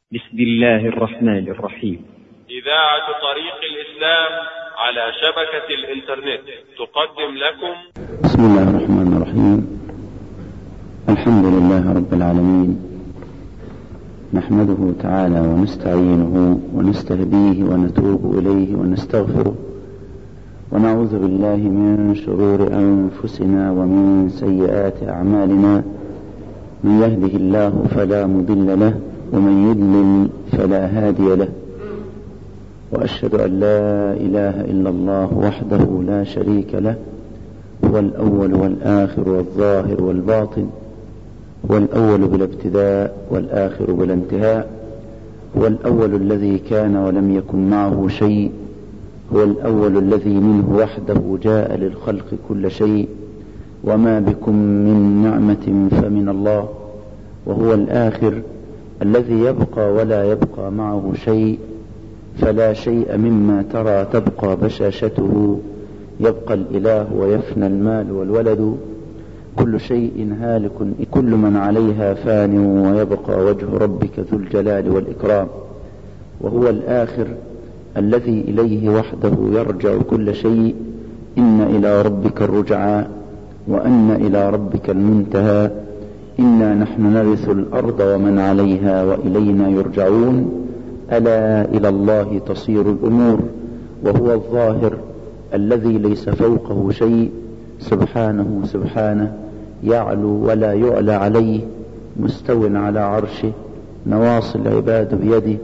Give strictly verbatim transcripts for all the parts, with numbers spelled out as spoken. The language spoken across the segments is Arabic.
بسم الله الرحمن الرحيم. إذاعة طريق الإسلام على شبكة الإنترنت تقدم لكم بسم الله الرحمن الرحيم. الحمد لله رب العالمين، نحمده تعالى ونستعينه ونستهديه ونتوب إليه ونستغفره، ونعوذ بالله من شرور أنفسنا ومن سيئات أعمالنا. من يهده الله فلا مضل له ومن يضلل فلا هادي له، وأشهد أن لا إله إلا الله وحده لا شريك له، هو الأول والآخر والظاهر والباطن، هو الأول بلا ابتداء والآخر بلا انتهاء، هو الأول الذي كان ولم يكن معه شيء، هو الأول الذي منه وحده جاء للخلق كل شيء، وما بكم من نعمة فمن الله، وهو الآخر الذي يبقى ولا يبقى معه شيء، فلا شيء مما ترى تبقى بشاشته، يبقى الإله ويفنى المال والولد، كل شيء هالك، كل من عليها فان، ويبقى وجه ربك ذو الجلال والإكرام. وهو الآخر الذي إليه وحده يرجع كل شيء، إن إلى ربك الرجعى وأن إلى ربك المنتهى، إنا نحن نرث الأرض ومن عليها وإلينا يرجعون، ألا إلى الله تصير الأمور. وهو الظاهر الذي ليس فوقه شيء، سبحانه سبحانه، يعلو ولا يعلى عليه، مستو على عرشه، نواصي العباد بيده،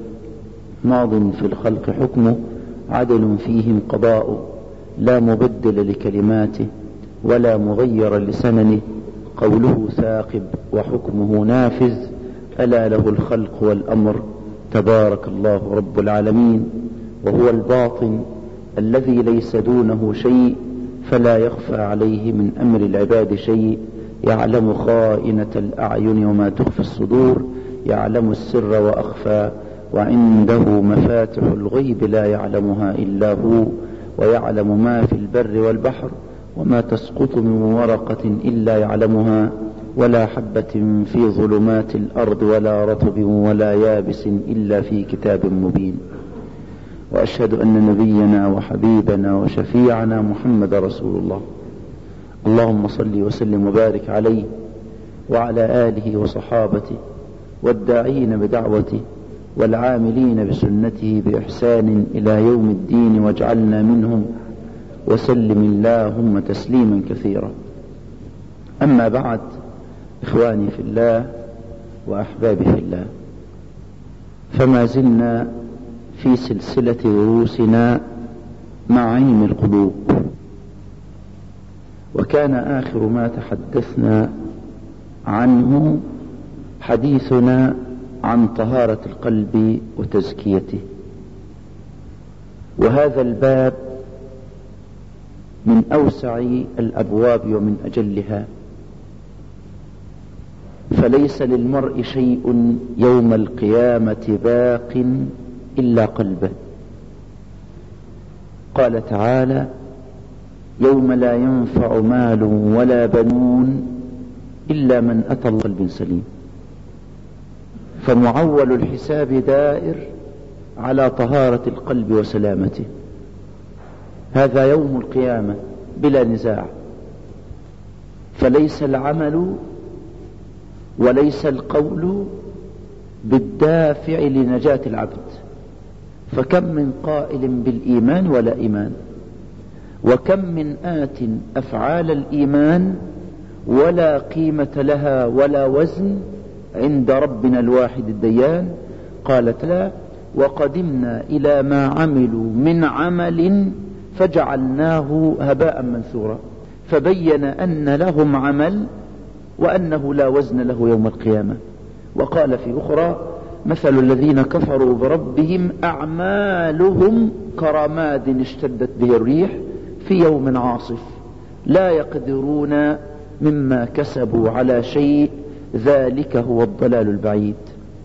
ماض في الخلق حكمه، عدل فيهم قضاؤه، لا مبدل لكلماته ولا مغير لسننه، قوله ثاقب وحكمه نافذ، ألا له الخلق والأمر، تبارك الله رب العالمين. وهو الباطن الذي ليس دونه شيء، فلا يخفى عليه من أمر العباد شيء، يعلم خائنة الأعين وما تخفي الصدور، يعلم السر وأخفى، وعنده مفاتح الغيب لا يعلمها إلا هو، ويعلم ما في البر والبحر، وما تسقط من ورقة إلا يعلمها، ولا حبة في ظلمات الأرض ولا رطب ولا يابس إلا في كتاب مبين. وأشهد أن نبينا وحبيبنا وشفيعنا محمد رسول الله، اللهم صل وسلم وبارك عليه وعلى آله وصحابته والداعين بدعوته والعاملين بسنته بإحسان إلى يوم الدين، واجعلنا منهم، وسلم اللهم تسليما كثيرا. أما بعد، إخواني في الله وأحبابي في الله، فما زلنا في سلسلة دروسنا مع علم القلوب، وكان آخر ما تحدثنا عنه حديثنا عن طهارة القلب وتزكيته. وهذا الباب من أوسع الأبواب ومن أجلها، فليس للمرء شيء يوم القيامة باق إلا قلبه. قال تعالى: يوم لا ينفع مال ولا بنون إلا من أتى الله بقلب سليم. فمعول الحساب دائر على طهارة القلب وسلامته، هذا يوم القيامة بلا نزاع. فليس العمل وليس القول بالدافع لنجاة العبد، فكم من قائل بالإيمان ولا إيمان، وكم من آت أفعال الإيمان ولا قيمة لها ولا وزن عند ربنا الواحد الديان. قالت: لا، وقدمنا إلى ما عملوا من عمل فجعلناه هباء منثورا. فبين أن لهم عمل وأنه لا وزن له يوم القيامة. وقال في أخرى: مثل الذين كفروا بربهم أعمالهم كرماد اشتدت به الريح في يوم عاصف لا يقدرون مما كسبوا على شيء، ذلك هو الضلال البعيد.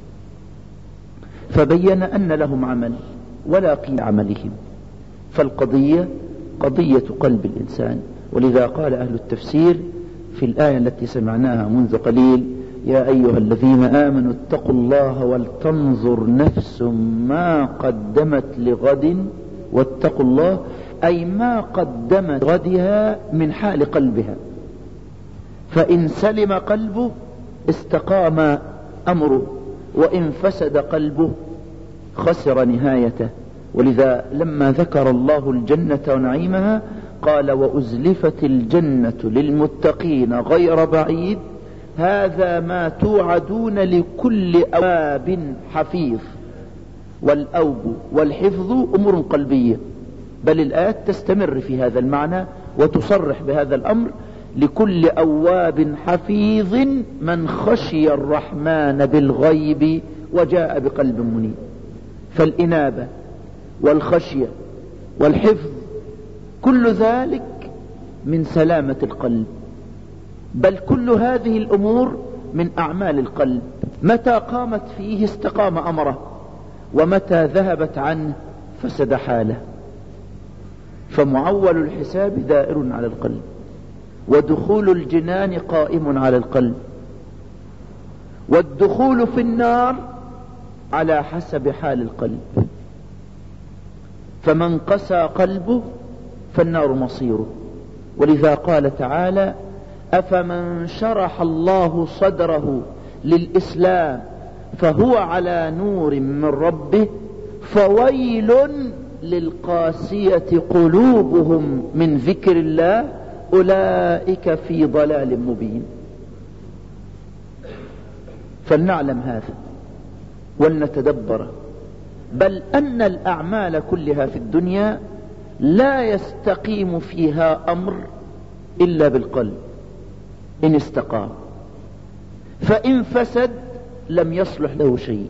فبين أن لهم عمل ولا قيمة عملهم، فالقضية قضية قلب الإنسان. ولذا قال أهل التفسير في الآية التي سمعناها منذ قليل: يا أيها الذين آمنوا اتقوا الله ولتنظر نفس ما قدمت لغد واتقوا الله، أي ما قدمت غدها من حال قلبها، فإن سلم قلبه استقام أمره، وإن فسد قلبه خسر نهايته. ولذا لما ذكر الله الجنة ونعيمها قال وأزلفت الجنة للمتقين غير بعيد هذا ما توعدون لكل أواب حفيظ. والأوب والحفظ أمور قلبية، بل الآيات تستمر في هذا المعنى وتصرح بهذا الأمر: لكل أواب حفيظ من خشي الرحمن بالغيب وجاء بقلب منيب. فالإنابة والخشية والحفظ كل ذلك من سلامة القلب، بل كل هذه الأمور من أعمال القلب. متى قامت فيه استقام أمره، ومتى ذهبت عنه فسد حاله. فمعول الحساب دائر على القلب، ودخول الجنان قائم على القلب، والدخول في النار على حسب حال القلب. فمن قسى قلبه فالنار مصيره. ولذا قال تعالى: أفمن شرح الله صدره للإسلام فهو على نور من ربه فويل للقاسية قلوبهم من ذكر الله أولئك في ضلال مبين. فلنعلم هذا ولنتدبر، بل أن الأعمال كلها في الدنيا لا يستقيم فيها أمر إلا بالقلب إن استقام، فإن فسد لم يصلح له شيء،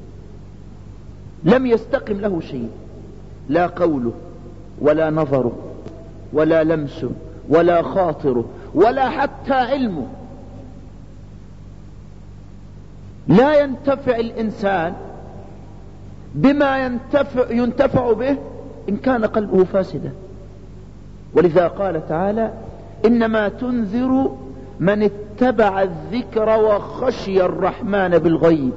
لم يستقم له شيء، لا قوله ولا نظره ولا لمسه ولا خاطره ولا حتى علمه. لا ينتفع الإنسان بما ينتفع, ينتفع به إن كان قلبه فاسدا. ولذا قال تعالى: إنما تنذر من اتبع الذكر وخشي الرحمن بالغيب.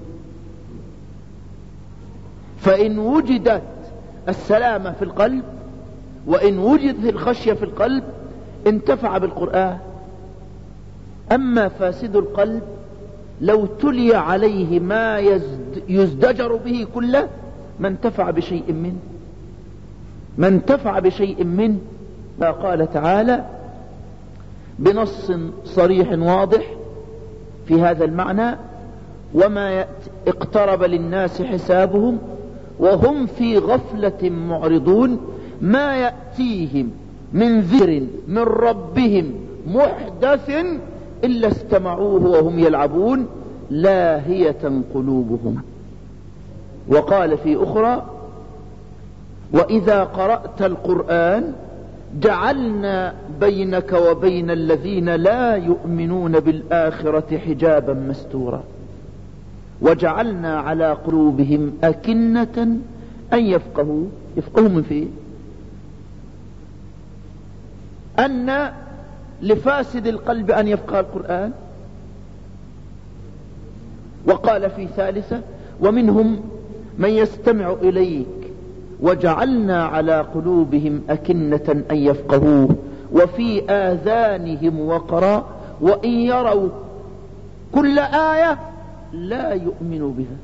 فإن وجدت السلامة في القلب وإن وجدت الخشية في القلب انتفع بالقرآن. أما فاسد القلب لو تلي عليه ما يزدجر به كله ما انتفع بشيء منه، ما انتفع بشيء منه. فقال تعالى بنص صريح واضح في هذا المعنى: وما اقترب للناس حسابهم وهم في غفلة معرضون ما يأتيهم من ذكر من ربهم محدث إلا استمعوه وهم يلعبون لاهية قلوبهم. وقال في أخرى: وإذا قرأت القرآن جعلنا بينك وبين الذين لا يؤمنون بالآخرة حجابا مستورا وجعلنا على قلوبهم أكنة أن يفقهوا. يفقهوا من فيه أن لفاسد القلب أن يفقه القرآن. وقال في ثالثة: ومنهم من يستمع إليك وجعلنا على قلوبهم أكنة أن يفقهوه وفي آذانهم وقرا وإن يروا كل آية لا يؤمنوا بها،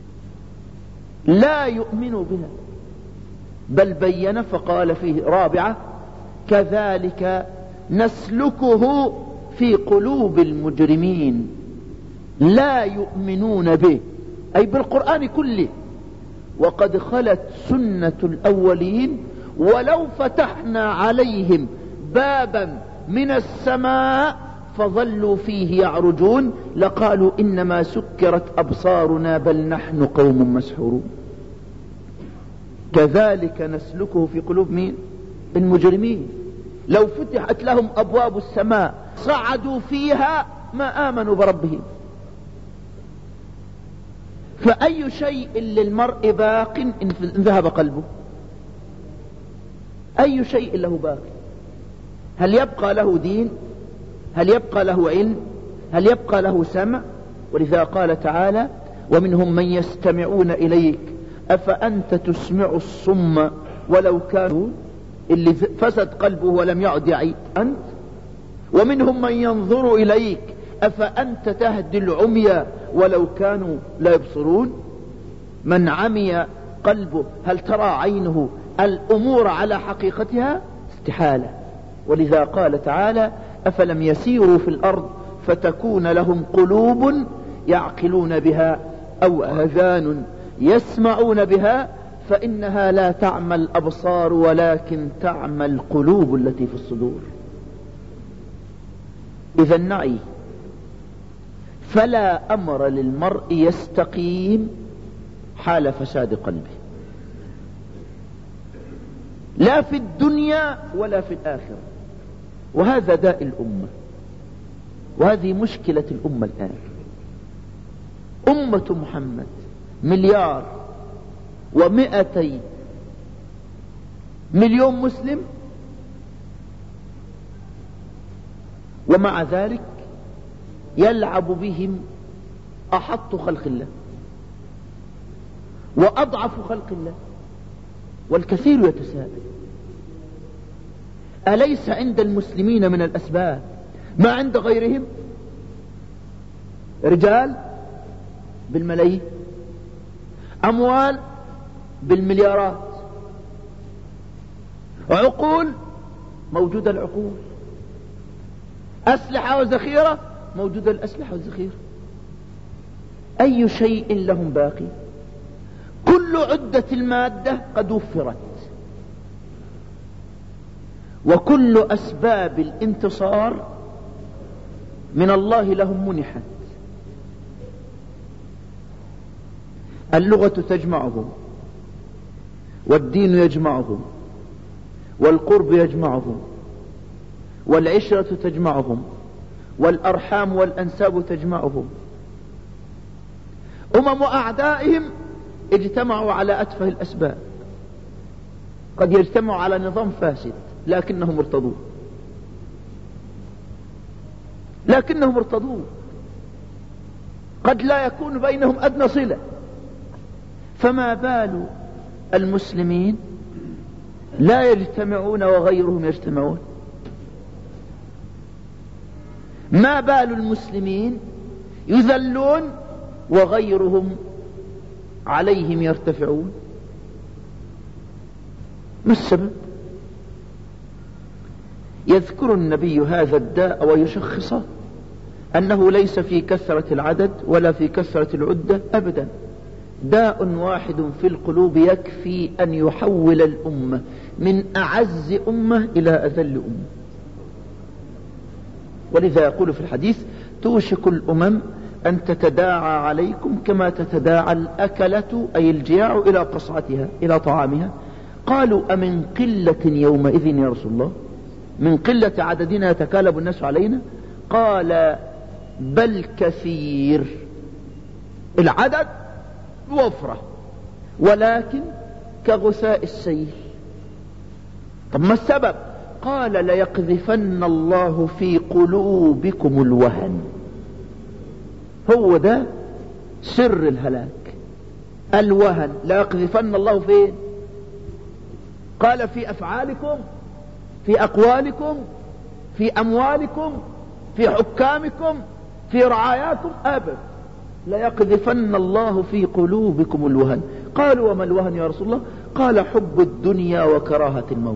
لا يؤمنوا بها. بل بين فقال فيه رابعة: كذلك نسلكه في قلوب المجرمين لا يؤمنون به، أي بالقرآن كله. وقد خلت سنة الأولين ولو فتحنا عليهم بابا من السماء فظلوا فيه يعرجون لقالوا إنما سكرت أبصارنا بل نحن قوم مسحورون. كذلك نسلكه في قلوب مين؟ المجرمين. لو فتحت لهم أبواب السماء صعدوا فيها ما آمنوا بربهم. فأي شيء للمرء باق إن ذهب قلبه؟ أي شيء له باق؟ هل يبقى له دين؟ هل يبقى له علم؟ هل يبقى له سمع؟ ولذا قال تعالى ومنهم من يستمعون إليك أفأنت تسمع الصم ولو كانوا، اللي فسد قلبه ولم يعد يعيد أنت. ومنهم من ينظر إليك أفأنت تهدي العمي ولو كانوا لا يبصرون. من عمي قلبه هل ترى عينه الأمور على حقيقتها؟ استحالة. ولذا قال تعالى أفلم يسيروا في الأرض فتكون لهم قلوب يعقلون بها أو آذان يسمعون بها فإنها لا تعمى الأبصار ولكن تعمى القلوب التي في الصدور. إذا نعي فلا أمر للمرء يستقيم حال فساد قلبه، لا في الدنيا ولا في الآخرة. وهذا داء الأمة، وهذه مشكلة الأمة الآن. أمة محمد مليار ومئتي مليون مسلم، ومع ذلك يلعب بهم أحط خلق الله وأضعف خلق الله، والكثير يتساءل أليس عند المسلمين من الأسباب ما عند غيرهم؟ رجال بالملايين، أموال بالمليارات، عقول موجودة العقول، أسلحة وذخيرة موجودة الأسلحة والذخيرة. أي شيء لهم باقي؟ كل عدة المادة قد وفرت، وكل أسباب الانتصار من الله لهم منحت. اللغة تجمعهم، والدين يجمعهم، والقرب يجمعهم، والعشرة تجمعهم، والأرحام والأنساب تجمعهم. أمم أعدائهم اجتمعوا على أتفه الأسباب، قد يجتمعوا على نظام فاسد لكنهم ارتضوه، لكنهم ارتضوه. قد لا يكون بينهم أدنى صلة. فما بال المسلمين لا يجتمعون وغيرهم يجتمعون؟ ما بال المسلمين يذلون وغيرهم عليهم يرتفعون؟ ما السبب؟ يذكر النبي هذا الداء ويشخصه أنه ليس في كثرة العدد ولا في كثرة العدة أبدا. داء واحد في القلوب يكفي أن يحول الأمة من أعز أمة إلى أذل أمة. ولذا يقول في الحديث توشك الأمم أن تتداعى عليكم كما تتداعى الأكلة أي الجياع إلى قصعتها إلى طعامها. قالوا أمن قلة يومئذ يا رسول الله؟ من قلة عددنا يتكالب الناس علينا؟ قال بل كثير. العدد وفرة ولكن كغثاء السيل. طب ما السبب؟ قال ليقذفن الله في قلوبكم الوهن. هو ده سر الهلاك، الوهن. ليقذفن الله فين؟ قال في أفعالكم، في أقوالكم، في أموالكم، في حكامكم، في رعاياكم؟ أبدا. ليقذفن الله في قلوبكم الوهن. قالوا وما الوهن يا رسول الله؟ قال حب الدنيا وكراهة الموت.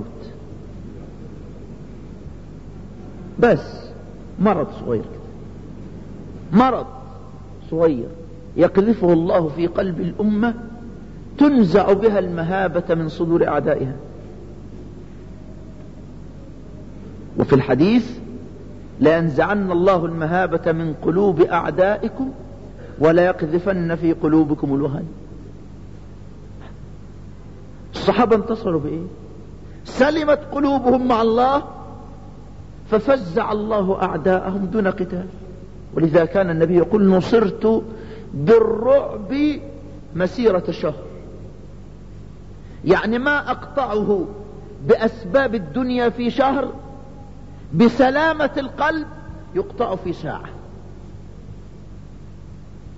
بس مرض صغير كده، مرض صغير يقذفه الله في قلب الأمة تنزع بها المهابة من صدور أعدائها. وفي الحديث لينزعن الله المهابة من قلوب أعدائكم ولا يقذفن في قلوبكم الوهن. الصحابة انتصروا بإيه؟ سلمت قلوبهم مع الله ففزع الله أعداءهم دون قتال. ولذا كان النبي يقول نصرت بالرعب مسيرة شهر، يعني ما أقطعه بأسباب الدنيا في شهر، بسلامة القلب يقطع في ساعة.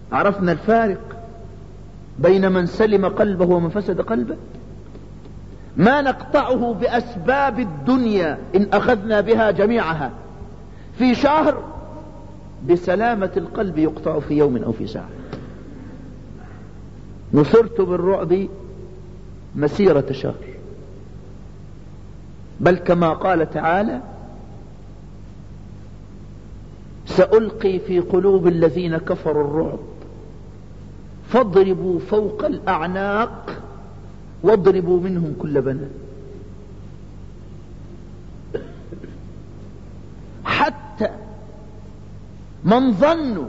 عرفنا الفارق بين من سلم قلبه ومن فسد قلبه. ما نقطعه بأسباب الدنيا إن أخذنا بها جميعها في شهر، بسلامة القلب يقطع في يوم أو في ساعة. نصرت بالرعب مسيرة شهر، بل كما قال تعالى: سألقي في قلوب الذين كفروا الرعب فاضربوا فوق الأعناق واضربوا منهم كل بنان. حتى من ظنوا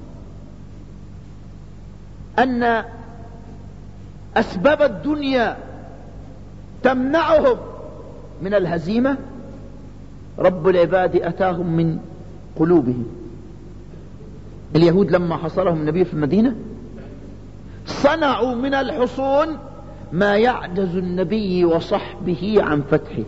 أن أسباب الدنيا تمنعهم من الهزيمة، رب العباد أتاهم من قلوبهم. اليهود لما حصرهم النبي في المدينة صنعوا من الحصون ما يعجز النبي وصحبه عن فتحه،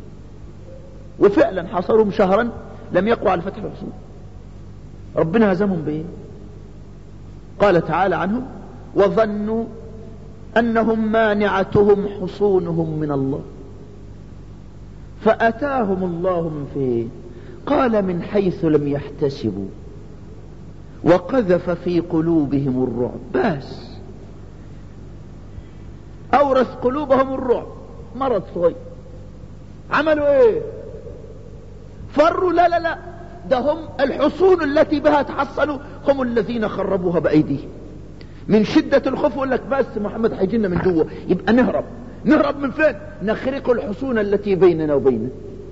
وفعلا حصرهم شهرا لم يقوى على فتح الحصون. ربنا هزمهم بإيه؟ قال تعالى عنهم: وظنوا أنهم مانعتهم حصونهم من الله فأتاهم الله من فين؟ قال: من حيث لم يحتسبوا وقذف في قلوبهم الرعب. بس أورث قلوبهم الرعب، مرض صغير. عملوا ايه؟ فروا؟ لا لا لا، ده هم الحصون التي بها تحصلوا هم الذين خربوها بأيديهم. من شدة الخوف يقول لك بس محمد هيجينا من جوه، يبقى نهرب. نهرب من فين؟ نخرق الحصون التي بيننا وبينه.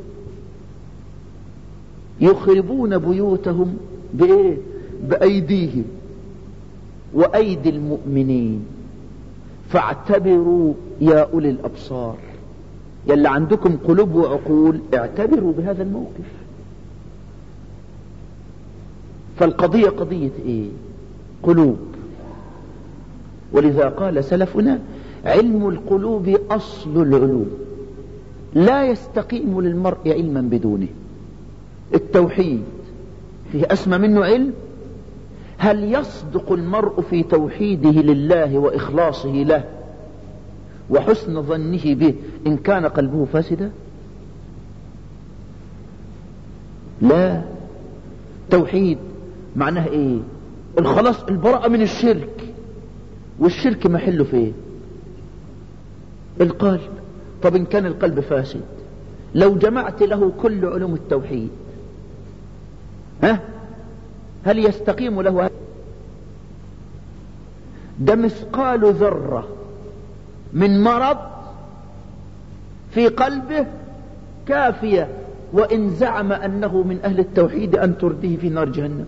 يخربون بيوتهم بإيه؟ بأيديهم وأيدي المؤمنين فاعتبروا يا أولي الأبصار. يلا عندكم قلوب وعقول اعتبروا بهذا الموقف. فالقضية قضية ايه؟ قلوب. ولذا قال سلفنا: علم القلوب أصل العلوم، لا يستقيم للمرء علما بدونه. التوحيد فيه أسمى منه علم. هل يصدق المرء في توحيده لله وإخلاصه له وحسن ظنه به إن كان قلبه فاسدا؟ لا. توحيد معناه ايه؟ الخلاص، البراءة من الشرك. والشرك محله فين؟ القلب. طب إن كان القلب فاسد، لو جمعت له كل علوم التوحيد، ها هل يستقيم له؟ ده مثقال ذرة من مرض في قلبه كافية، وإن زعم أنه من أهل التوحيد أن ترديه في نار جهنم.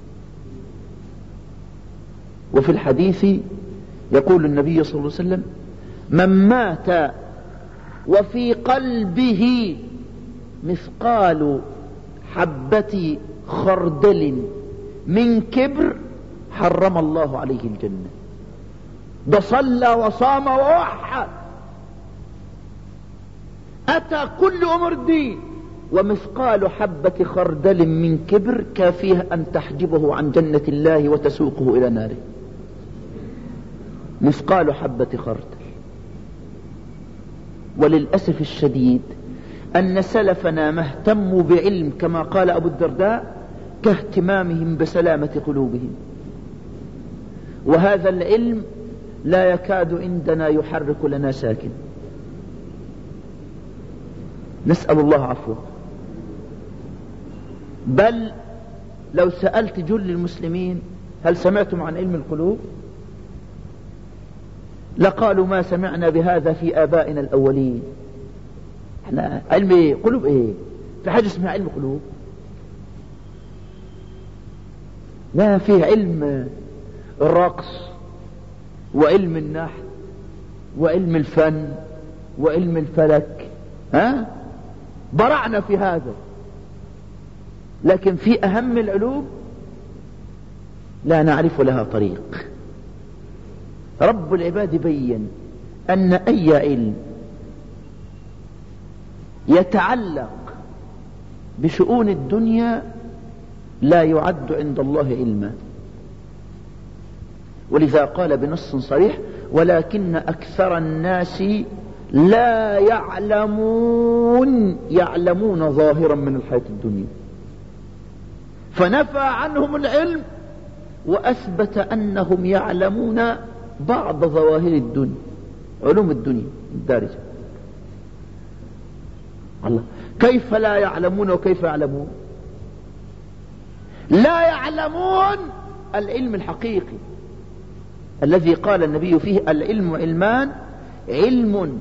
وفي الحديث يقول النبي صلى الله عليه وسلم: من مات وفي قلبه مثقال حبة خردل من كبر حرم الله عليه الجنة. ده صلى وصام ووحد، أتى كل أمر الدين، ومثقال حبة خردل من كبر كافيه أن تحجبه عن جنة الله وتسوقه إلى ناره. مثقال حبة خردل. وللأسف الشديد أن سلفنا ما اهتموا بعلم كما قال أبو الدرداء كاهتمامهم بسلامة قلوبهم، وهذا العلم لا يكاد عندنا يحرك لنا ساكن. نسأل الله عفوه. بل لو سألت جل المسلمين: هل سمعتم عن علم القلوب؟ لقالوا: ما سمعنا بهذا في آبائنا الأولين. احنا علم ايه؟ قلوب ايه؟ في حاجة اسمها علم قلوب؟ لا، في علم الرقص وعلم النحو وعلم الفن وعلم الفلك، ها؟ برعنا في هذا. لكن في أهم العلوم لا نعرف لها طريق. رب العباد بين أن أي علم يتعلق بشؤون الدنيا لا يعد عند الله علما. ولذا قال بنص صريح: ولكن أكثر الناس لا يعلمون يعلمون ظاهرا من الحياة الدنيا. فنفى عنهم العلم وأثبت أنهم يعلمون بعض ظواهر الدنيا، علوم الدنيا الدارجة. الله، كيف لا يعلمون وكيف يعلمون؟ لا يعلمون العلم الحقيقي الذي قال النبي فيه: العلم علمان، علم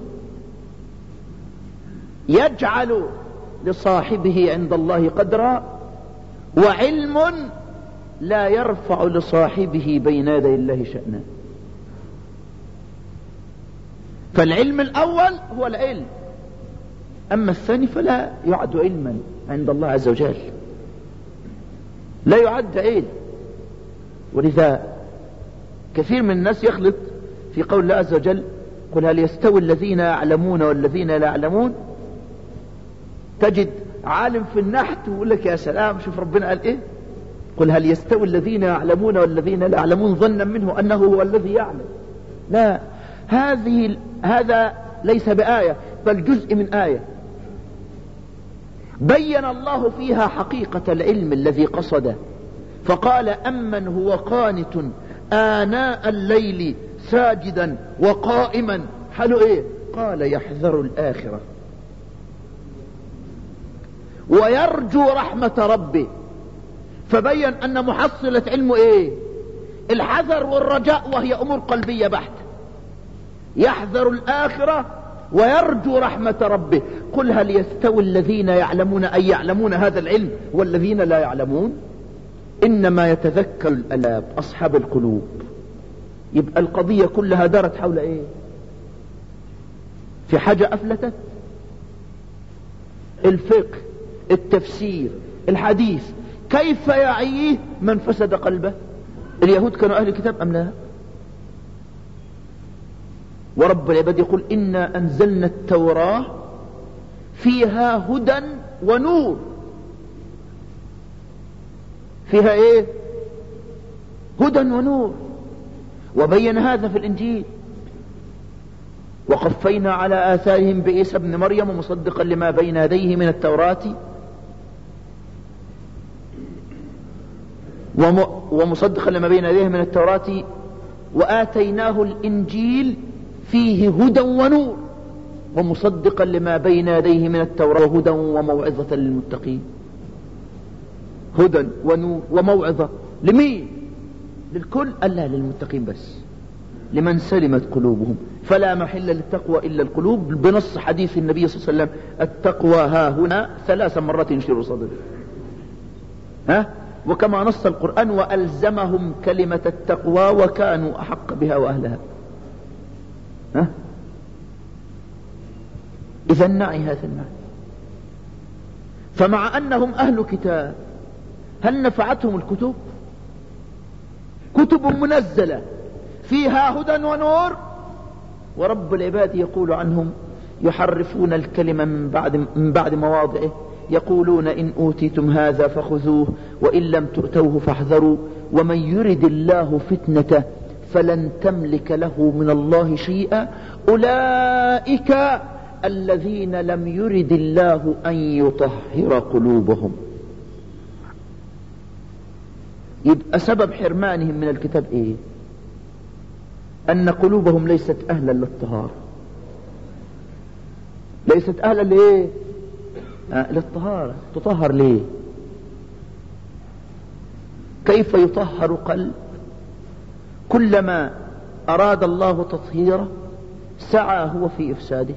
يجعل لصاحبه عند الله قدرا، وعلم لا يرفع لصاحبه بين يدي الله شأنا. فالعلم الأول هو العلم، أما الثاني فلا يعد علما عند الله عز وجل، لا يعد علم. ولذا كثير من الناس يخلط في قول الله عز وجل: قل هل يستوي الذين يعلمون والذين لا يعلمون. تجد عالم في النحت ويقول لك: يا سلام، شوف ربنا قال ايه: قل هل يستوي الذين يعلمون والذين لا يعلمون، ظنا منه انه هو الذي يعلم. لا، هذه هذا ليس بآية بل جزء من آية بين الله فيها حقيقة العلم الذي قصده، فقال: أمن هو قانت آناء الليل ساجدا وقائما، حاله ايه؟ قال: يحذر الآخرة ويرجو رحمة ربه. فبين أن محصلة علمه ايه؟ الحذر والرجاء، وهي أمور قلبية بحتة. يحذر الآخرة ويرجو رحمة ربه. قل هل يستوي الذين يعلمون أي يعلمون هذا العلم والذين لا يعلمون؟ إنما يتذكر الألاب، أصحاب القلوب. يبقى القضية كلها دارت حول ايه؟ في حاجة أفلتت: الفقه، التفسير، الحديث. كيف يعيه من فسد قلبه؟ اليهود كانوا أهل الكتاب أم لا؟ ورب العباد يقول: إنا أنزلنا التوراة فيها هدى ونور. فيها ايه؟ هدى ونور. وبين هذا في الإنجيل: وقفينا على آثارهم بعيسى ابن مريم مصدقا لما بين يديه من التوراة ومصدقا لما بين يديه من التوراة وآتيناه الإنجيل فيه هدى ونور ومصدقا لما بين يديه من التوراة وهدى وموعظة للمتقين. هدى ونور وموعظة لمين؟ للكل؟ ألا للمتقين بس، لمن سلمت قلوبهم. فلا محل للتقوى إلا القلوب، بنص حديث النبي صلى الله عليه وسلم: التقوى ها هنا، ثلاث مرات ينشر صدره. ها؟ وكما نص القرآن: وألزمهم كلمة التقوى وكانوا أحق بها وأهلها. ها؟ إذا نعي هذا المعنى. فمع أنهم أهل كتاب، هل نفعتهم الكتب؟ كتب منزلة فيها هدى ونور، ورب العباد يقول عنهم: يحرفون الكلمة من بعد, من بعد مواضعه، يقولون إن أوتيتم هذا فخذوه وإن لم تؤتوه فاحذروا ومن يرد الله فتنته فلن تملك له من الله شيئا أولئك الذين لم يرد الله أن يطهر قلوبهم. يبقى سبب حرمانهم من الكتاب ايه؟ أن قلوبهم ليست أهلا للطهارة. ليست أهلا لإيه؟ آه للطهارة. تطهر ليه؟ كيف يطهر قلب؟ كلما أراد الله تطهيره سعى هو في إفساده.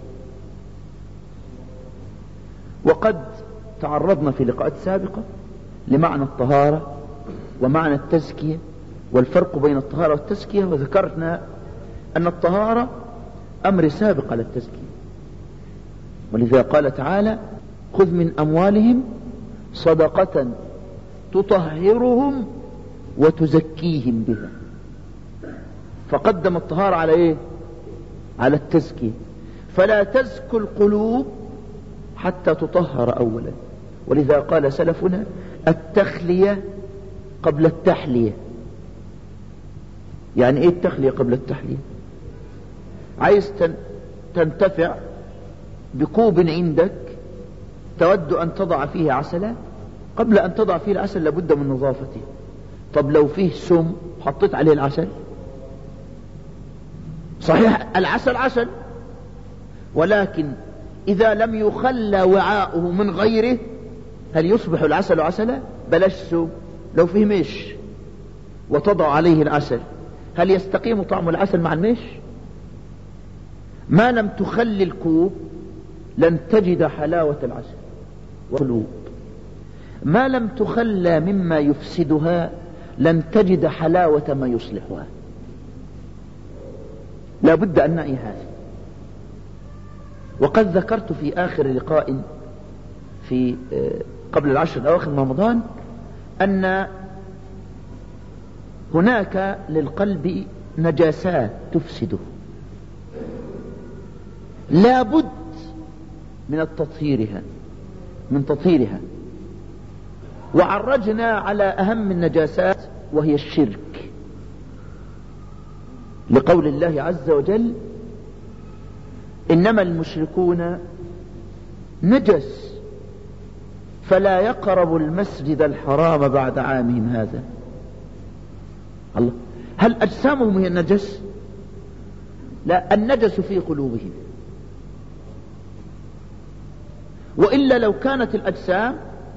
وقد تعرضنا في لقاءات سابقة لمعنى الطهارة ومعنى التزكية والفرق بين الطهارة والتزكية، وذكرنا أن الطهارة أمر سابق على التزكية، ولذا قال تعالى: خذ من أموالهم صدقة تطهرهم وتزكيهم بها. فقدم الطهارة على إيه؟ على التزكية. فلا تزكو القلوب حتى تطهر أولا، ولذا قال سلفنا: التخلية قبل التحلية. يعني ايه التخلية قبل التحلية؟ عايز تنتفع بكوب عندك تود ان تضع فيه عسلا، قبل ان تضع فيه العسل لابد من نظافته. طب لو فيه سم حطيت عليه العسل، صحيح العسل عسل، ولكن اذا لم يخلى وعاؤه من غيره هل يصبح العسل عسلا؟ بلاش سم، لو فيه مش وتضع عليه العسل هل يستقيم طعم العسل مع المش؟ ما لم تخلي الكوب لن تجد حلاوة العسل والقلوب، ما لم تخلى مما يفسدها لن تجد حلاوة ما يصلحها. لا بد أن نعي هذا. وقد ذكرت في آخر لقاء في قبل العشر الأواخر من رمضان أن هناك للقلب نجاسات تفسده، لا بد من التطهيرها من تطهيرها. وعرجنا على أهم النجاسات وهي الشرك، لقول الله عز وجل: إنما المشركون نجس فلا يقربوا المسجد الحرام بعد عامهم هذا. الله، هل أجسامهم هي النجس؟ لا، النجس في قلوبهم. وإلا لو كانت الأجسام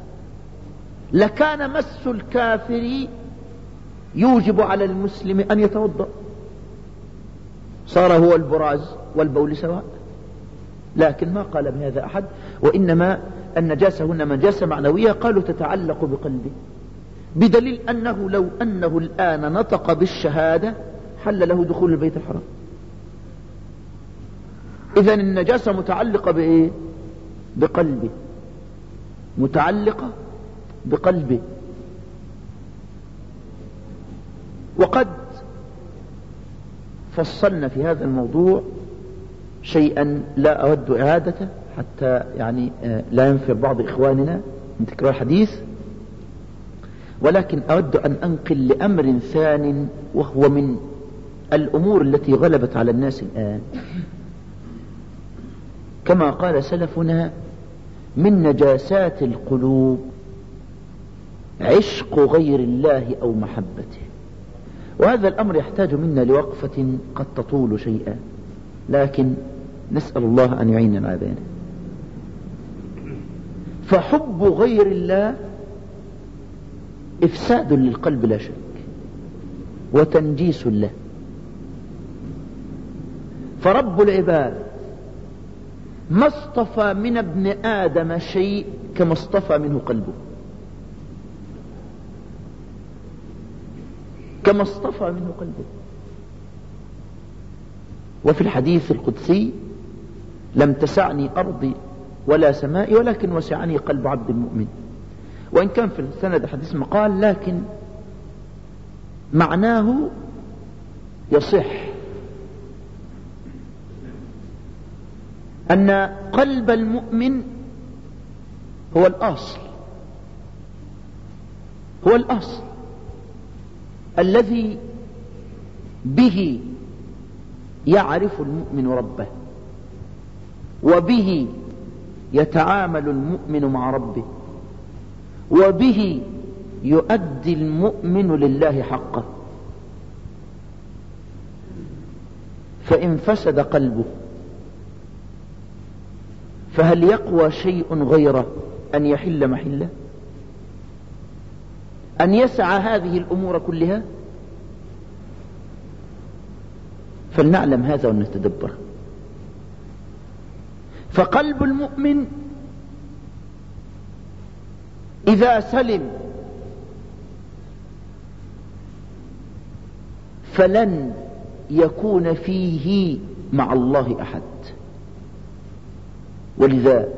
لكان مس الكافر يوجب على المسلم أن يتوضأ، صار هو البراز والبول سواء. لكن ما قال بهذا أحد، وإنما النجاسة هنا نجاسة معنوية، قالوا تتعلق بقلبه، بدليل أنه لو أنه الآن نطق بالشهادة حل له دخول البيت الحرام. إذن النجاسة متعلقة بإيه؟ بقلبه، متعلقة بقلبه. وقد فصلنا في هذا الموضوع شيئا لا أود إعادته حتى يعني لا ينفر بعض إخواننا من تكرار الحديث، ولكن أود أن أنقل لأمر ثان، وهو من الأمور التي غلبت على الناس الآن. كما قال سلفنا: من نجاسات القلوب عشق غير الله أو محبته. وهذا الأمر يحتاج منا لوقفة قد تطول شيئا، لكن نسأل الله أن يعيننا على ذلك. فحب غير الله إفساد للقلب لا شك، وتنجيس له. فرب العباد ما اصطفى من ابن آدم شيء كما اصطفى منه قلبه، كما اصطفى منه قلبه. وفي الحديث القدسي: لم تسعني أرضي ولا سمائي ولكن وسعني قلب عبد المؤمن. وإن كان في السند حديث مقال، لكن معناه يصح، أن قلب المؤمن هو الأصل، هو الأصل الذي به يعرف المؤمن ربه، وبه يتعامل المؤمن مع ربه، وبه يؤدي المؤمن لله حقه. فإن فسد قلبه فهل يقوى شيء غيره أن يحل محله، أن يسعى هذه الأمور كلها؟ فلنعلم هذا ونتدبر. فقلب المؤمن إذا سلم فلن يكون فيه مع الله أحد. ولذا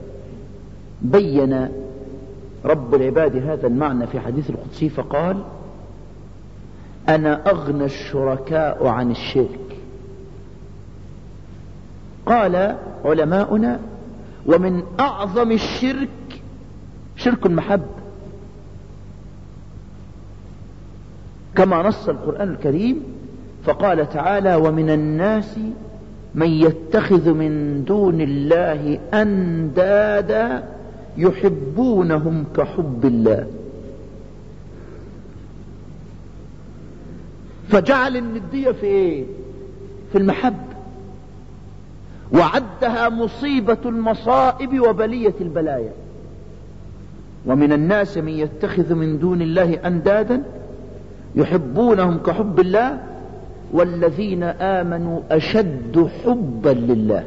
بين رب العباد هذا المعنى في حديث القدسي فقال: أنا أغنى الشركاء عن الشرك. قال علماؤنا: ومن أعظم الشرك شرك المحبة، كما نص القرآن الكريم فقال تعالى: ومن الناس من يتخذ من دون الله أندادا يحبونهم كحب الله. فجعل الندية في ايه؟ في المحبة، وعدها مصيبة المصائب وبلية البلايا. ومن الناس من يتخذ من دون الله أندادا يحبونهم كحب الله والذين آمنوا أشد حبا لله.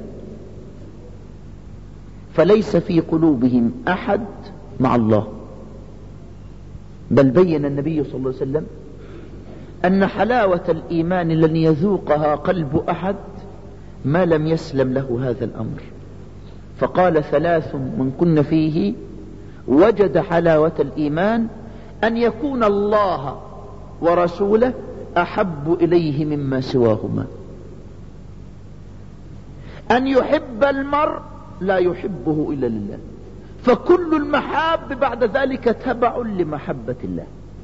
فليس في قلوبهم أحد مع الله، بل بين النبي صلى الله عليه وسلم أن حلاوة الإيمان لن يذوقها قلب أحد ما لم يسلم له هذا الأمر. فقال: ثلاث من كن فيه وجد حلاوة الإيمان: أن يكون الله ورسوله أحب إليه مما سواهما، أن يحب المرء لا يحبه إلا لله، فكل المحاب بعد ذلك تبع لمحبة الله.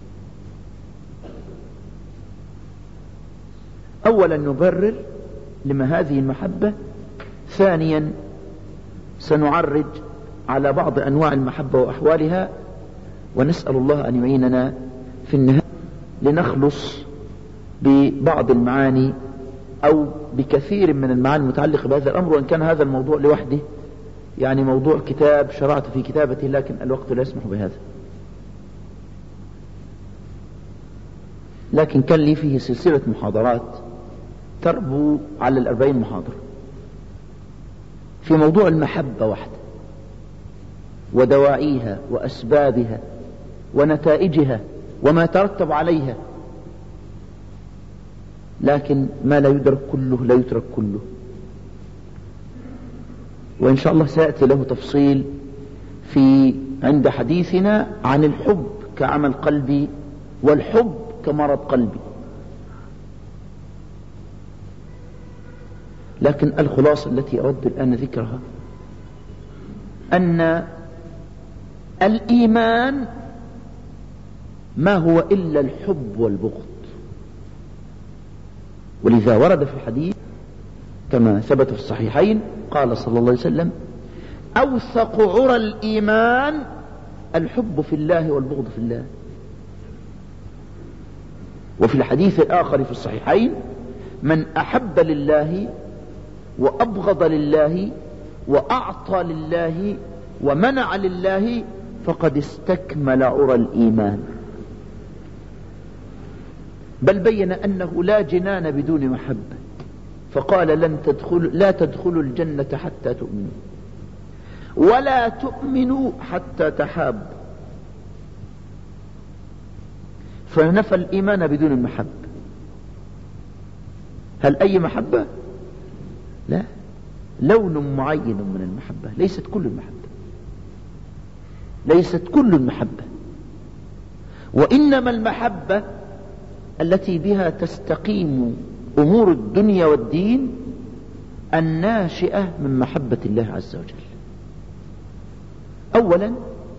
أولا نبرر لما هذه المحبة، ثانيا سنعرج على بعض أنواع المحبة وأحوالها، ونسأل الله أن يعيننا في النهاية لنخلص ببعض المعاني أو بكثير من المعاني المتعلقة بهذا الأمر. وإن كان هذا الموضوع لوحده يعني موضوع كتاب شرعت في كتابته، لكن الوقت لا يسمح بهذا. لكن كان لي فيه سلسلة محاضرات تربو على الأربعين محاضرة في موضوع المحبة وحده، ودواعيها وأسبابها ونتائجها وما ترتب عليها. لكن ما لا يدرك كله لا يترك كله، وإن شاء الله سيأتي له تفصيل في عند حديثنا عن الحب كعمل قلبي والحب كمرض قلبي. لكن الخلاصة التي أود الآن ذكرها أن الإيمان ما هو إلا الحب والبغض. ولذا ورد في الحديث كما ثبت في الصحيحين قال صلى الله عليه وسلم: أوثق عرى الإيمان الحب في الله والبغض في الله. وفي الحديث الآخر في الصحيحين: من أحب لله وأبغض لله وأعطى لله ومنع لله فقد استكمل عرى الإيمان. بل بين أنه لا جنان بدون محبة، فقال: لن تدخل لا تدخلوا الجنة حتى تؤمنوا ولا تؤمنوا حتى تحابوا. فنفى الإيمان بدون المحبة. هل أي محبة؟ لا، لون معين من المحبة، ليست كل المحبة، ليست كل المحبة. وإنما المحبة التي بها تستقيم أمور الدنيا والدين الناشئة من محبة الله عز وجل. أولا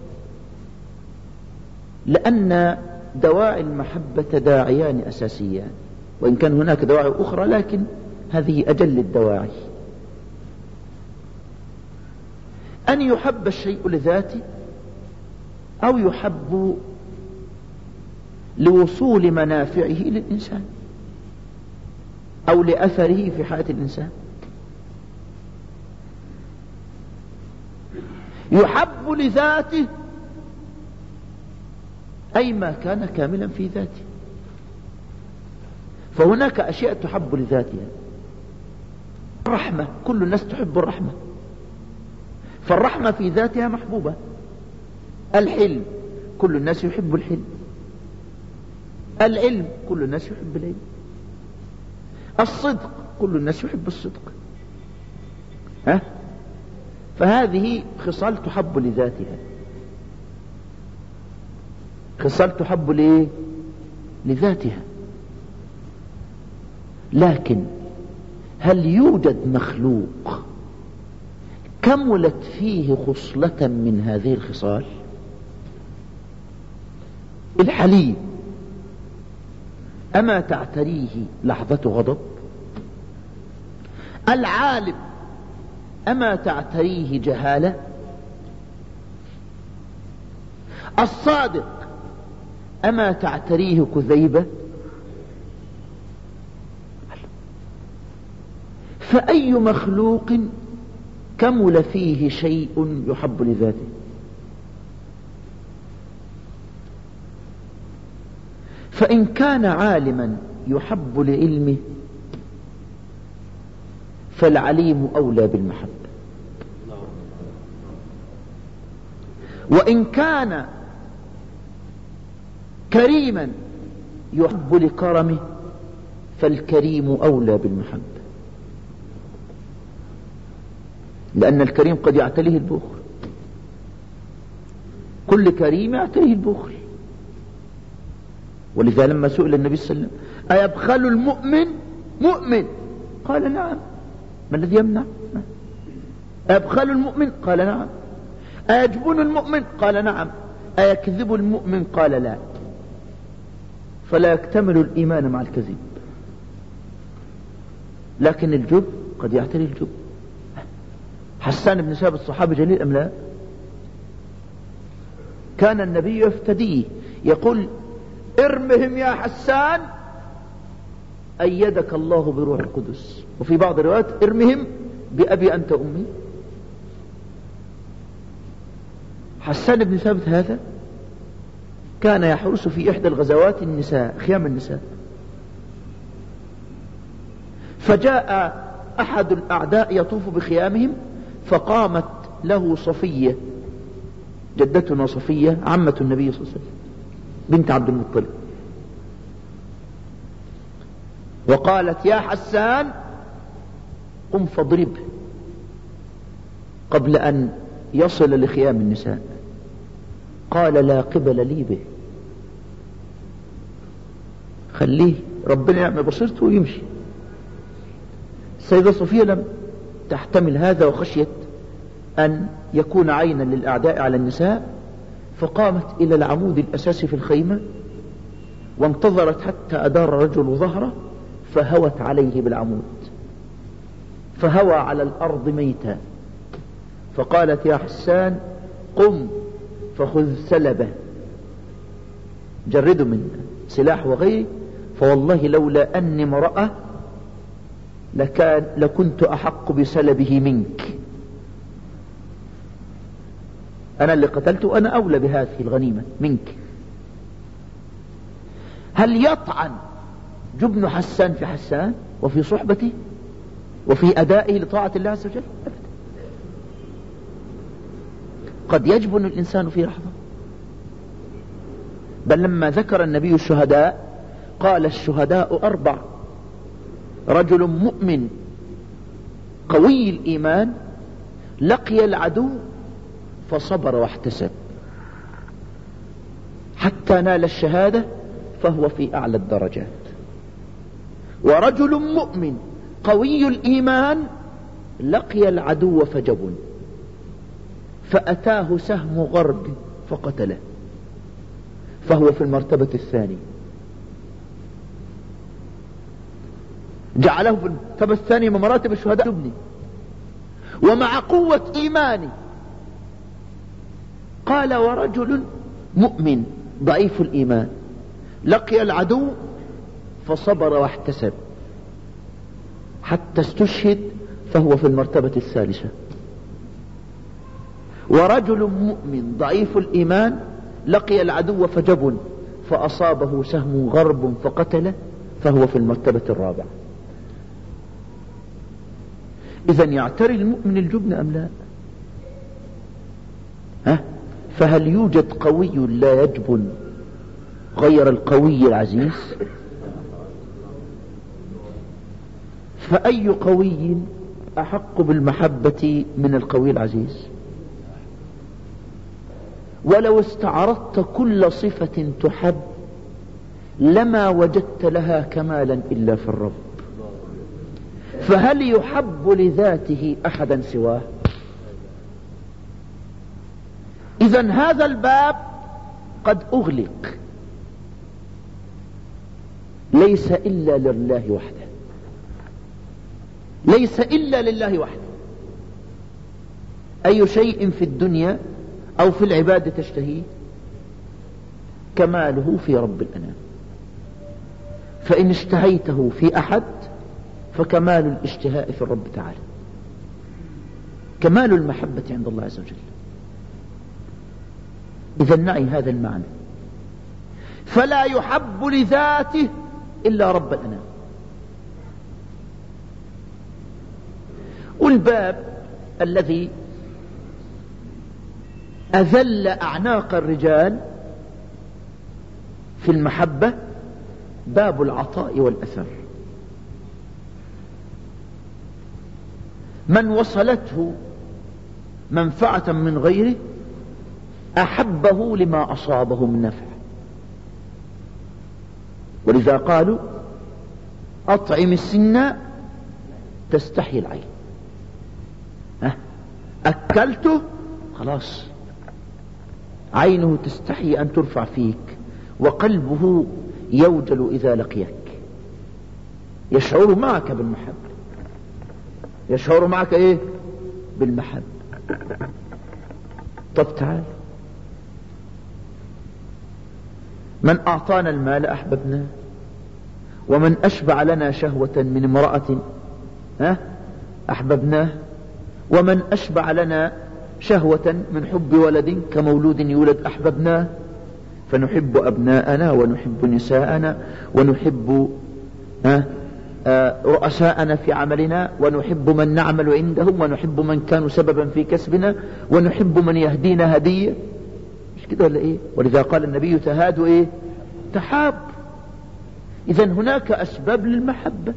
لأن دواعي المحبة داعيان أساسيان، وإن كان هناك دواعي أخرى لكن هذه أجل الدواعي. أن يحب الشيء لذاته أو يحب لوصول منافعه للإنسان أو لأثره في حياة الإنسان. يحب لذاته أي ما كان كاملا في ذاته، فهناك أشياء تحب لذاتها. الرحمة، كل الناس تحب الرحمة، فالرحمة في ذاتها محبوبة. الحلم، كل الناس يحب الحلم. العلم، كل الناس يحب العلم. الصدق، كل الناس يحب الصدق. ها؟ فهذه خصال تحب لذاتها، خصال تحب ليه؟ لذاتها. لكن هل يوجد مخلوق كملت فيه خصلة من هذه الخصال؟ الحليم، أما تعتريه لحظة غضب؟ العالم أما تعتريه جهالة؟ الصادق أما تعتريه كذيبة؟ فأي مخلوق كمل فيه شيء يحب لذاته؟ فإن كان عالما يحب لعلمه فالعليم أولى بالمحبة، وإن كان كريما يحب لكرمه فالكريم أولى بالمحبة، لأن الكريم قد يعتليه البخل، كل كريم يعتليه البخل. ولذا لما سئل النبي صلى الله عليه وسلم أيبخل المؤمن مؤمن؟ قال نعم. ما الذي يمنع؟ أيبخل المؤمن؟ قال نعم. أيجبن المؤمن؟ قال نعم. أيكذب المؤمن؟ قال لا. فلا يكتمل الإيمان مع الكذب، لكن الجب قد يعتري الجب. حسان بن ثابت صحابي جليل أم لا؟ كان النبي يفتديه يقول ارمهم يا حسان أيدك الله بروح القدس، وفي بعض الروايات ارمهم بأبي أنت أمي. حسان بن ثابت هذا كان يحرس في إحدى الغزوات النساء، خيام النساء، فجاء أحد الأعداء يطوف بخيامهم فقامت له صفية جدتنا صفية عمة النبي صلى الله عليه وسلم بنت عبد المطلب، وقالت يا حسان قم فاضربه قبل أن يصل لخيام النساء. قال لا قبل لي به، خليه ربنا يعمل بصيرته ويمشي. السيدة صفية لم تحتمل هذا وخشيت أن يكون عينا للأعداء على النساء، فقامت إلى العمود الأساسي في الخيمة وانتظرت حتى أدار الرجل ظهره فهوت عليه بالعمود، فهوى على الأرض ميتا. فقالت يا حسان قم فخذ سلبه، جرده من سلاح وغيره، فوالله لولا أني امرأة لكان لكنت أحق بسلبه منك، أنا اللي قتلته وأنا أولى بهذه الغنيمة منك. هل يطعن جبن حسان في حسان وفي صحبته وفي أدائه لطاعة الله عز وجل؟ أبدا. قد يجبن الإنسان في لحظة، بل لما ذكر النبي الشهداء قال الشهداء أربع: رجل مؤمن قوي الإيمان لقي العدو فصبر واحتسب حتى نال الشهادة فهو في أعلى الدرجات، ورجل مؤمن قوي الإيمان لقي العدو فجبن فأتاه سهم غرب فقتله فهو في المرتبة الثانية، جعله في المرتبة الثانية من مراتب الشهداء ابني. ومع قوة إيماني قال ورجل مؤمن ضعيف الإيمان لقي العدو فصبر واحتسب حتى استشهد فهو في المرتبة الثالثة. ورجل مؤمن ضعيف الإيمان لقي العدو فجبن فأصابه سهم غرب فقتله فهو في المرتبة الرابعة. إذن يعتري المؤمن الجبن أم لا؟ ها؟ فهل يوجد قوي لا يجبن غير القوي العزيز؟ فأي قوي أحق بالمحبة من القوي العزيز؟ ولو استعرضت كل صفة تحب لما وجدت لها كمالا إلا في الرب، فهل يحب لذاته أحدا سواه؟ إذن هذا الباب قد أغلق، ليس إلا لله وحده، ليس إلا لله وحده. أي شيء في الدنيا أو في العبادة تشتهيه؟ كماله في رب الأنام. فإن اشتهيته في أحد فكمال الاشتهاء في الرب تعالى، كمال المحبة عند الله عز وجل. إذا نعي هذا المعنى، فلا يحب لذاته إلا رب الأنام. والباب الذي أذل أعناق الرجال في المحبة باب العطاء والأثر. من وصلته منفعة من غيره أحبه لما أصابه من نفع. ولذا قالوا أطعم السناء تستحي العين. أكلته خلاص عينه تستحي أن ترفع فيك، وقلبه يوجل إذا لقيك، يشعر معك بالمحبة، يشعر معك إيه؟ بالمحبة. طب تعال، من أعطانا المال أحببناه، ومن أشبع لنا شهوة من امرأة ها أحببناه، ومن أشبع لنا شهوة من حب ولد كمولود يولد أحببناه. فنحب أبناءنا ونحب نساءنا ونحب رؤساءنا في عملنا، ونحب من نعمل عندهم، ونحب من كانوا سببا في كسبنا، ونحب من يهدينا هدية. مش كده ولا إيه؟ ولذا قال النبي تهادوا إيه؟ تحاب. إذا هناك أسباب للمحبة،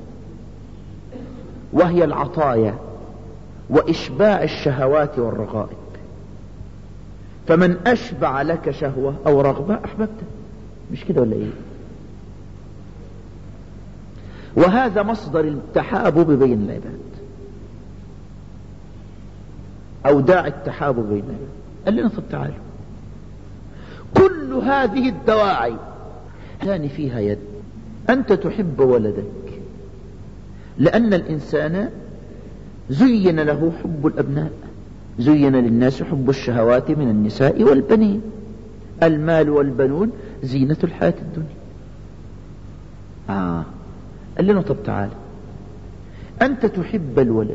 وهي العطايا وإشباع الشهوات والرغائب. فمن أشبع لك شهوة أو رغبة أحببته. مش كده ولا إيه؟ وهذا مصدر التحابب بين العباد، أو داعي التحابب بين العباد. قال لنا طب تعالوا، كل هذه الدواعي ثاني فيها يد. أنت تحب ولدك لأن الإنسان زين له حب الأبناء، زين للناس حب الشهوات من النساء والبنين، المال والبنون زينة الحياة الدنيا. آه قال لنا طب تعالى، أنت تحب الولد،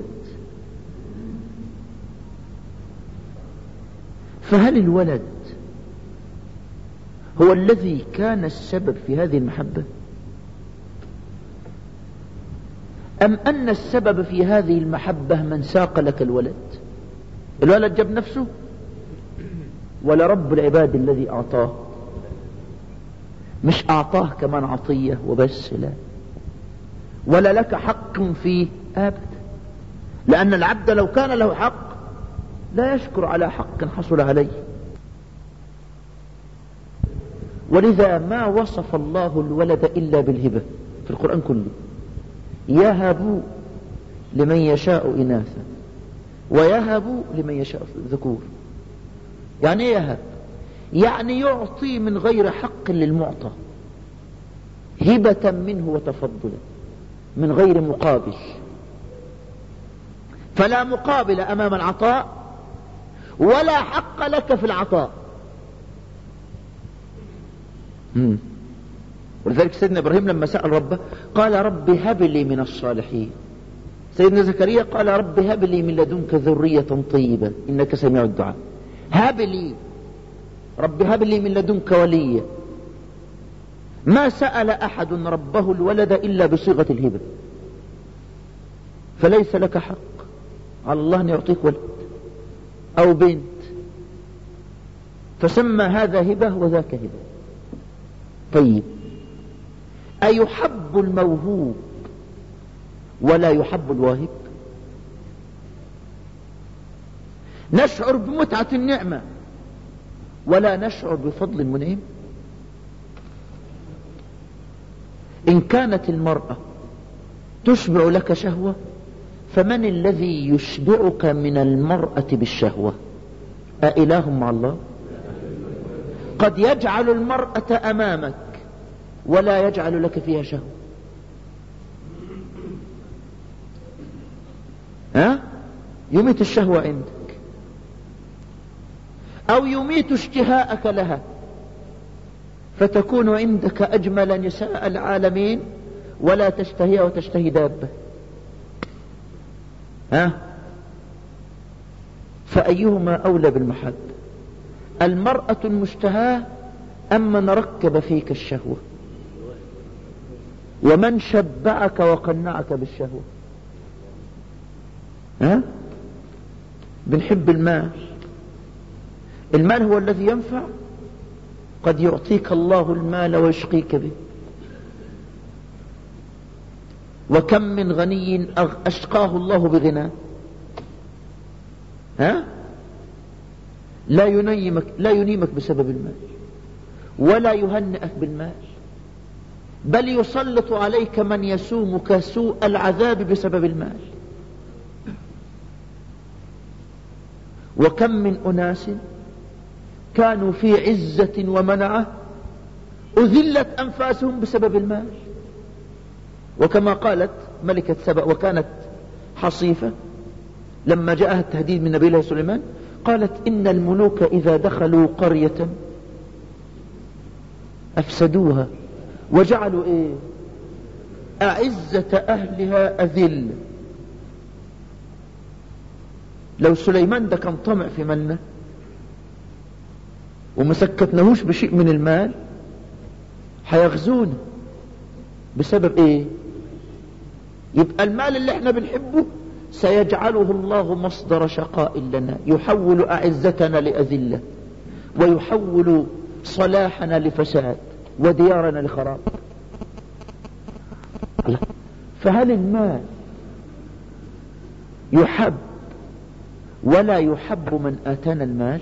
فهل الولد هو الذي كان السبب في هذه المحبة، أم أن السبب في هذه المحبة من ساق لك الولد؟ الولد جاب نفسه ولا رب العباد الذي أعطاه؟ مش أعطاه كمان عطية وبس، لا، ولا لك حق فيه أبدا، لأن العبد لو كان له حق لا يشكر على حق حصل عليه. ولذا ما وصف الله الولد إلا بالهبة في القرآن كله. يهب لمن يشاء إناثا ويهب لمن يشاء ذكور. يعني ايه يهب؟ يعني يعطي من غير حق للمعطى، هبة منه وتفضلا من غير مقابل. فلا مقابل أمام العطاء ولا حق لك في العطاء. مم. ولذلك سيدنا إبراهيم لما سأل ربه قال رب هب لي من الصالحين. سيدنا زكريا قال رب هب لي من لدنك ذرية طيبة إنك سميع الدعاء. هب لي، رب هب لي من لدنك وليا. ما سأل أحد ربه الولد إلا بصيغة الهبة. فليس لك حق على الله أن يعطيك ولد أو بنت، فسمى هذا هبة وذاك هبة. طيب، أيحب الموهوب ولا يحب الواهب؟ نشعر بمتعة النعمة ولا نشعر بفضل المنعم؟ إن كانت المرأة تشبع لك شهوة، فمن الذي يشبعك من المرأة بالشهوة؟ أإله مع الله؟ قد يجعل المرأة أمامك ولا يجعل لك فيها شهوة. ها؟ يميت الشهوة عندك، أو يميت اشتهاءك لها فتكون عندك أجمل نساء العالمين ولا تشتهيها وتشتهي دابة. ها؟ فأيهما أولى بالمحبة؟ المرأة المشتهاة أم من ركب فيك الشهوة؟ ومن شبعك وقنعك بالشهوة؟ ها؟ بنحب المال. المال هو الذي ينفع. قد يعطيك الله المال ويشقيك به. وكم من غني أشقاه الله بغنى. ها؟ لا ينيمك لا ينيمك بسبب المال، ولا يهنئك بالمال، بل يسلط عليك من يسومك سوء العذاب بسبب المال. وكم من أناس كانوا في عزة ومنعة أذلت أنفاسهم بسبب المال. وكما قالت ملكة سبأ وكانت حصيفة لما جاءها التهديد من نبي الله سليمان، قالت إن الملوك إذا دخلوا قرية أفسدوها وجعلوا إيه أعزة أهلها أذل. لو سليمان ده كان طمع في مالنا ومسكتناهوش بشيء من المال حيغزونا بسبب ايه؟ يبقى المال اللي احنا بنحبه سيجعله الله مصدر شقاء لنا، يحول أعزتنا لأذلة، ويحول صلاحنا لفساد، وديارنا لخراب. فهل المال يحب ولا يحب من آتانا المال؟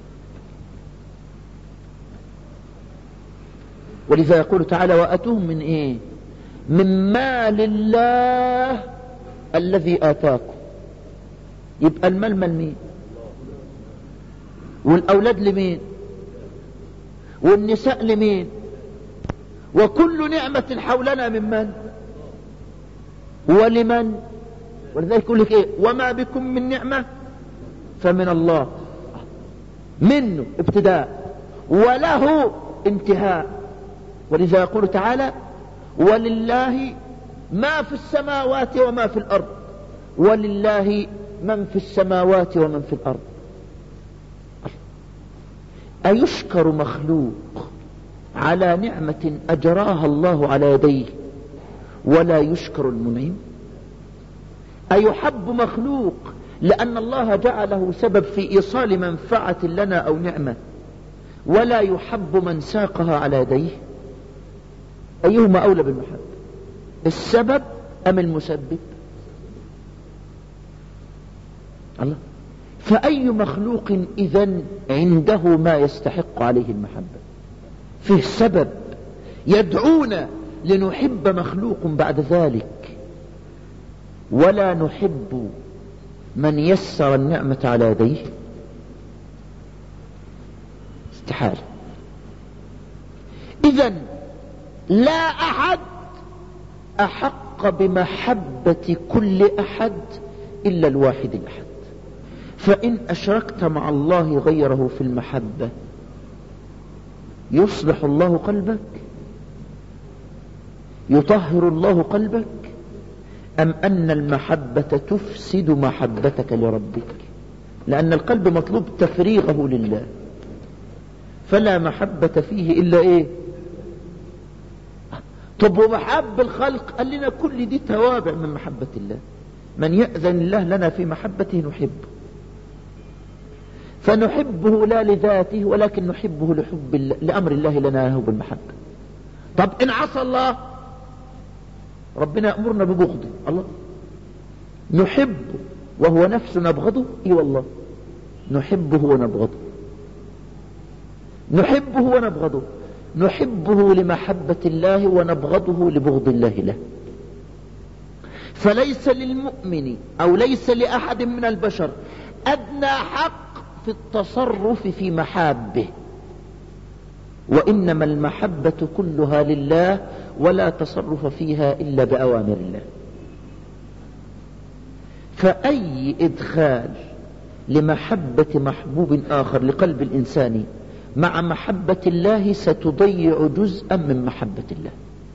ولذا يقول تعالى وآتوهم من ايه؟ من مال الله الذي آتاكم. يبقى المال مال مين؟ والأولاد لمين؟ والنساء لمين؟ وكل نعمة حولنا من من؟ ولمن؟ ولذلك يقول لك ايه؟ وما بكم من نعمة فمن الله، منه ابتداء وله انتهاء. ولذا يقول تعالى ولله ما في السماوات وما في الأرض، ولله من في السماوات ومن في الأرض. أيشكر مخلوق على نعمة أجراها الله على يديه ولا يشكر المنعم؟ أيحب مخلوق لأن الله جعله سبب في إيصال منفعة لنا أو نعمة ولا يحب من ساقها على يديه؟ أيهما أولى بالمحبة؟ السبب أم المسبب؟ الله. فأي مخلوق إذن عنده ما يستحق عليه المحبة؟ فيه سبب يدعونا لنحب مخلوق بعد ذلك، ولا نحب من يسر النعمة على يديه؟ استحالة. إذن لا أحد أحق بمحبة كل أحد إلا الواحد الأحد. فإن أشركت مع الله غيره في المحبة يصلح الله قلبك؟ يطهر الله قلبك؟ أم أن المحبة تفسد محبتك لربك؟ لأن القلب مطلوب تفريغه لله، فلا محبة فيه إلا إيه؟ طب ومحب الخلق؟ قال لنا كل دي توابع من محبة الله. من يأذن الله لنا في محبته نحبه، فنحبه لا لذاته ولكن نحبه لحب الله، لأمر الله لنا هو بالمحبة. طب إن عصى الله ربنا يأمرنا ببغضه، الله نحبه وهو نفس نبغضه؟ اي والله نحبه ونبغضه، نحبه ونبغضه، نحبه لمحبة الله ونبغضه لبغض الله له. فليس للمؤمن أو ليس لأحد من البشر أدنى حق في التصرف في محابه. وإنما المحبة كلها لله ولا تصرف فيها إلا بأوامر الله. فأي إدخال لمحبة محبوب آخر لقلب الإنسان مع محبة الله ستضيع جزءا من محبة الله.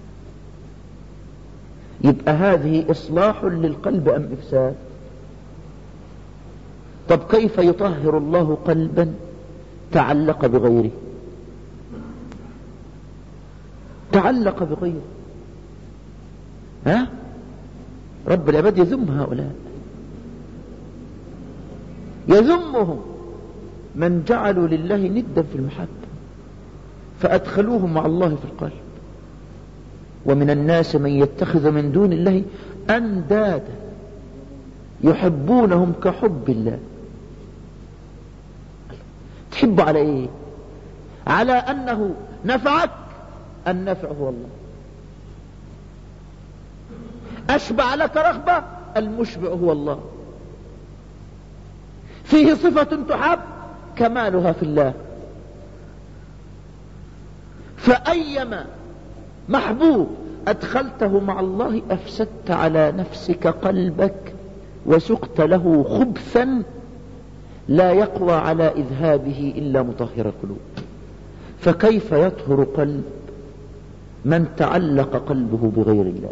يبقى هذه إصلاح للقلب أم إفساد؟ طب كيف يطهر الله قلبا تعلق بغيره؟ تعلق بغيره، ها؟ رب العباد يذم هؤلاء، يذمهم من جعلوا لله ندا في المحبة فأدخلوه مع الله في القلب. ومن الناس من يتخذ من دون الله أندادا يحبونهم كحب الله. تحب على ايه؟ على أنه نفعك، النفع هو الله. أشبع لك رغبة، المشبع هو الله. فيه صفة تحب، كمالها في الله. فأيما محبوب أدخلته مع الله أفسدت على نفسك قلبك وسقت له خبثا لا يقوى على إذهابه إلا مطهر القلوب. فكيف يطهر قلب من تعلق قلبه بغير الله؟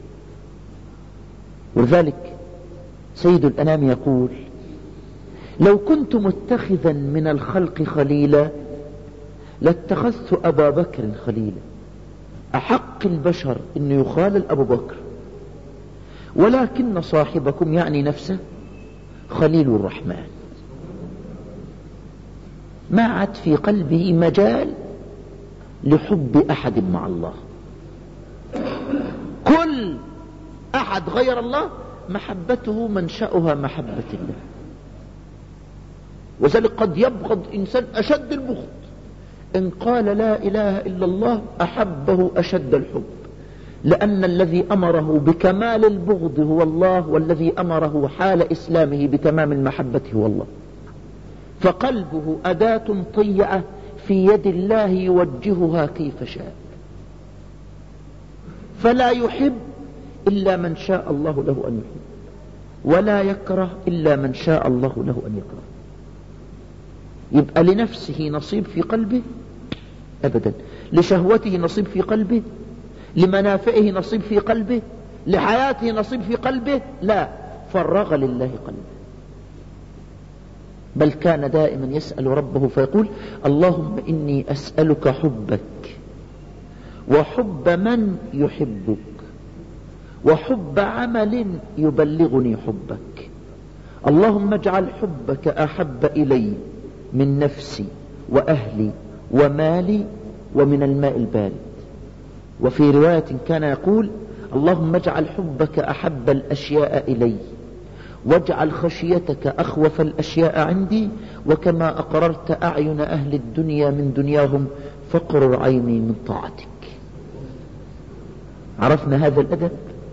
ولذلك سيد الأنام يقول: لو كنت متخذا من الخلق خليلا لاتخذت أبا بكر خليلا. أحق البشر أن يخالل أبو بكر، ولكن صاحبكم يعني نفسه خليل الرحمن، ما عاد في قلبه مجال لحب أحد مع الله. كل أحد غير الله محبته منشأها محبة الله. وذلك قد يبغض إنسان أشد البغض، إن قال لا إله إلا الله أحبه أشد الحب، لأن الذي أمره بكمال البغض هو الله، والذي أمره حال إسلامه بتمام المحبة هو الله. فقلبه أداة طيعة في يد الله يوجهها كيف شاء، فلا يحب إلا من شاء الله له أن يحب، ولا يكره إلا من شاء الله له أن يكره. يبقى لنفسه نصيب في قلبه؟ أبدا. لشهوته نصيب في قلبه؟ لمنافعه نصيب في قلبه؟ لحياته نصيب في قلبه؟ لا، فرغ لله قلبه. بل كان دائما يسأل ربه فيقول: اللهم إني أسألك حبك وحب من يحبك وحب عمل يبلغني حبك. اللهم اجعل حبك أحب إلي من نفسي وأهلي ومالي ومن الماء البارد. وفي رواية كان يقول: اللهم اجعل حبك أحب الأشياء إلي واجعل خشيتك أخوف الأشياء عندي، وكما أقررت أعين أهل الدنيا من دنياهم فاقرر عيني من طاعتك. عرفنا هذا الأدب؟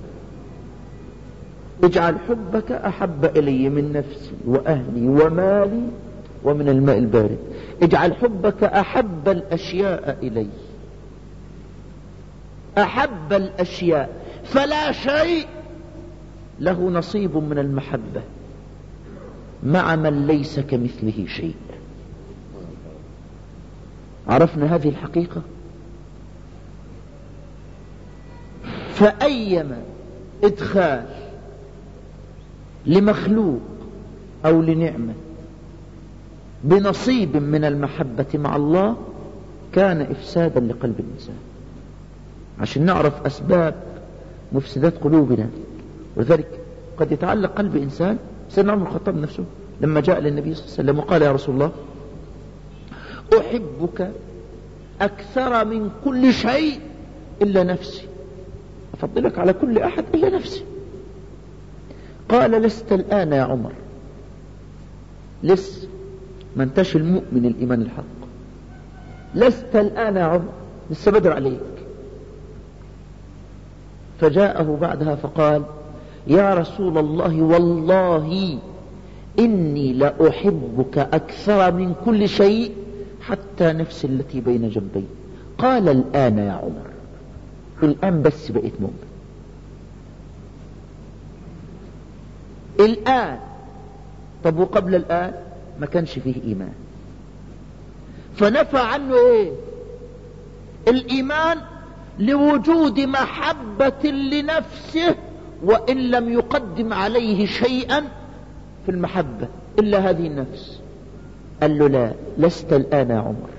اجعل حبك أحب إلي من نفسي وأهلي ومالي ومن الماء البارد. اجعل حبك أحب الأشياء إلي. أحب الأشياء، فلا شيء له نصيب من المحبة مع من ليس كمثله شيء. عرفنا هذه الحقيقة؟ فأيما إدخال لمخلوق أو لنعمة بنصيب من المحبة مع الله كان إفسادا لقلب الإنسان. عشان نعرف أسباب مفسدات قلوبنا. وذلك قد يتعلق قلب إنسان. سيدنا عمر الخطاب نفسه لما جاء للنبي صلى الله عليه وسلم وقال: يا رسول الله أحبك أكثر من كل شيء إلا نفسي، أفضلك على كل أحد إلا نفسي. قال: لست الآن يا عمر، لسه ما انتش المؤمن الإيمان الحق، لست الآن يا عمر، لسه بدر عليك. فجاءه بعدها فقال: يا رسول الله والله إني لأحبك أكثر من كل شيء حتى نفس التي بين جنبي. قال الآن يا عمر، الآن بس بقيت مؤمن، الآن. طب وقبل الآن ما كانش فيه إيمان، فنفى عنه ايه؟ الإيمان لوجود محبة لنفسه، وإن لم يقدم عليه شيئا في المحبة إلا هذه النفس. قال له لا، لست الآن يا عمر.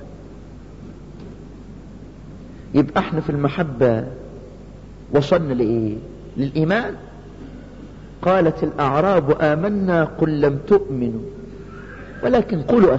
يبقى احنا في المحبة وصلنا لإيه؟ للإيمان. قالت الأعراب آمنا قل لم تؤمنوا ولكن قولوا